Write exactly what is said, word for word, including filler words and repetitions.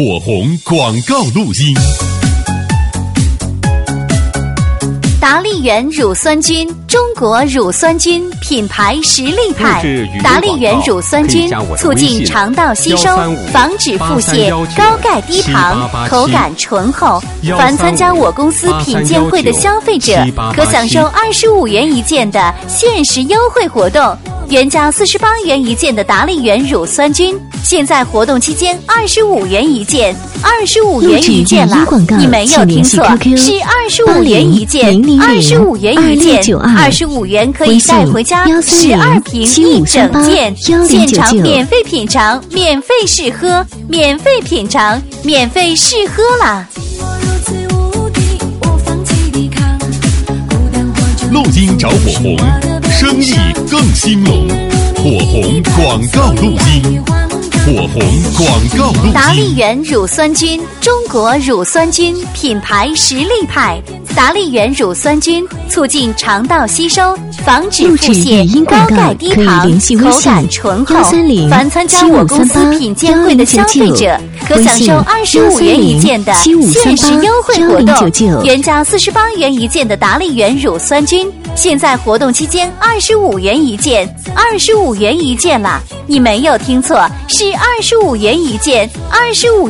火红广告录音。 达利园乳酸菌，中国乳酸菌品牌实力派。达利园乳酸菌促进肠道吸收，防止腹泻，高钙低糖，口感醇厚。凡参加我公司品鉴会的消费者，可享受二十五元一件的限时优惠活动。原价四十八元一件的达利园乳酸菌，现在活动期间二十五元一件，二十五元一件啦！你没有听错，是二十五元一件，二十五元一件，二十五元可以带回家十二瓶一整件，现场免费品尝，免费试喝，免费品尝，免费试喝啦！ 录音找火红，生意更兴隆。火红广告录音，火红广告录音。 达利园乳酸菌，中国乳酸菌品牌实力派。达利园乳酸菌促进肠道吸收，防止腹泻，高钙低糖，口感醇厚。凡参加我公司品鉴会的消费者，可享受二十五元一件的限时优惠活动。原价四十八元一件的达利园乳酸菌，现在活动期间二十五元一件，二十五元一件啦！你没有听错，是二十五元一件，二十五。